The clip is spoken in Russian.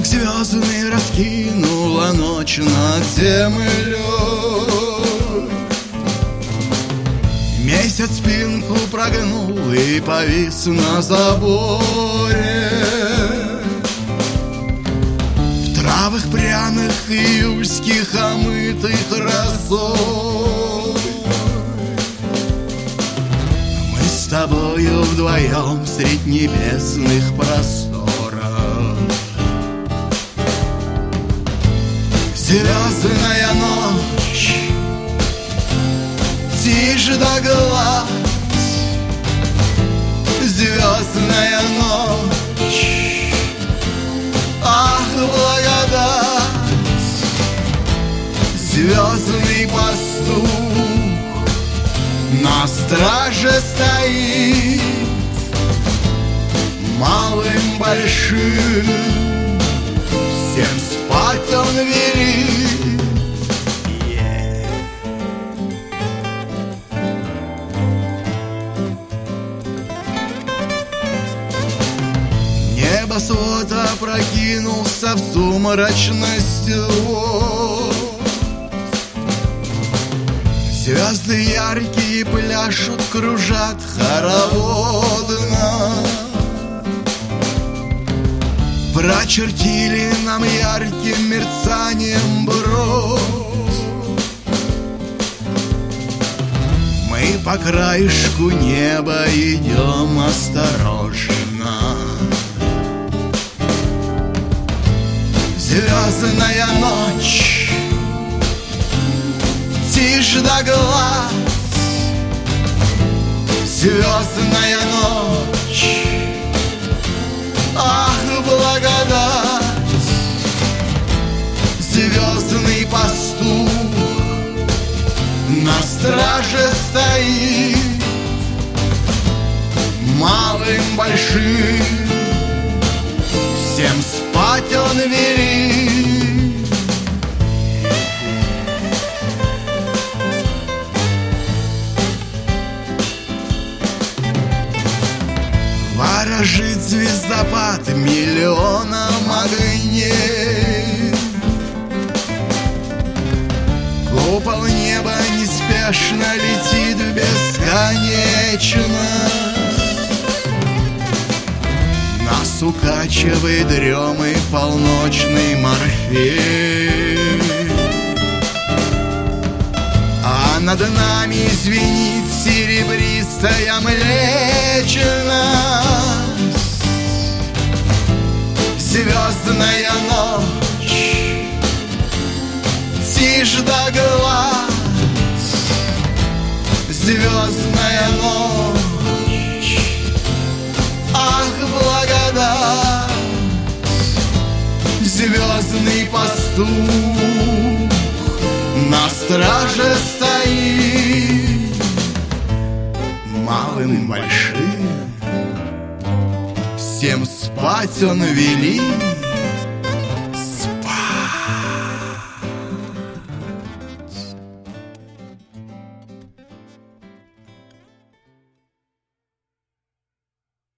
звездный раскинула ночь над землей. Месяц спинку прогнул и повис на заборе. В травах пряных июльских, омытых росой, мы с тобою вдвоем средь небесных просторов. Звездная ночь, тише до глаз. Звездная ночь, ах, благодать. Звездный пастух на страже стоит, малым, большим всем спать он велит. Небосвод опрокинулся в сумрачность вод. Звезды яркие пляшут, кружат хороводно. Прочертили нам ярким мерцанием бровь. Мы по краешку неба идем осторожно. Звездная ночь, тише до глаз. Звездная ночь, ах, благодать. Звездный пастух на страже стоит, малым, большим всем спать он велит. Ворожит звездопад миллионом огней. Купол неба неспешно летит в бесконечность. Нас укачивает дремой полночный морфей, а над нами звенит серебристая млечность. Звездная ночь, тише до глаз. Звездная ночь, ах, благодать. Звездный пастух на страже стоит, малым и большим всем спать он велит.